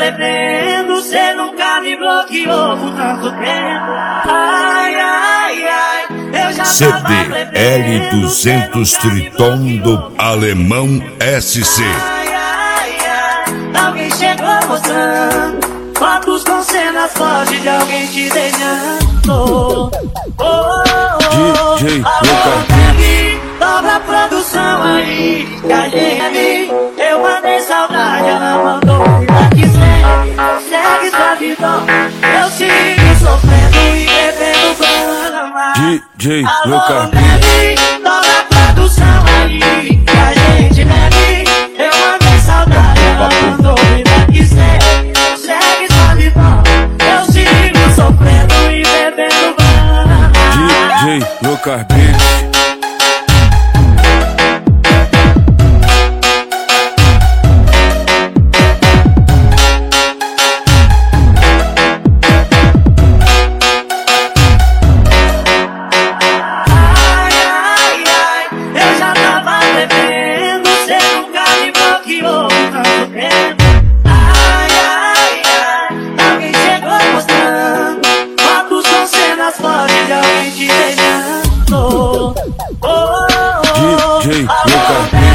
bebendo, cê nunca me bloqueou por tanto tempo. Ai, ai, ai, eu já CD tava bebendo, L200 Triton do Alemão SC. Ai, ai, ai, alguém chegou mostrando fotos com cenas fortes de alguém te beijando. Oh, oh, DJ Lucas, dobra a produção aí, que a gente, eu mandei saudade, ela mandou vida que segue sua vida. Eu sigo sofrendo e bebendo Brahma. DJ Alô, baby, dobra a produção aí, que a gente bebe, eu mandei saudade, ela mandou vida que segue sua vida. Eu sigo sofrendo e bebendo Brahma. DJ Lucas Beats. DJ Lucas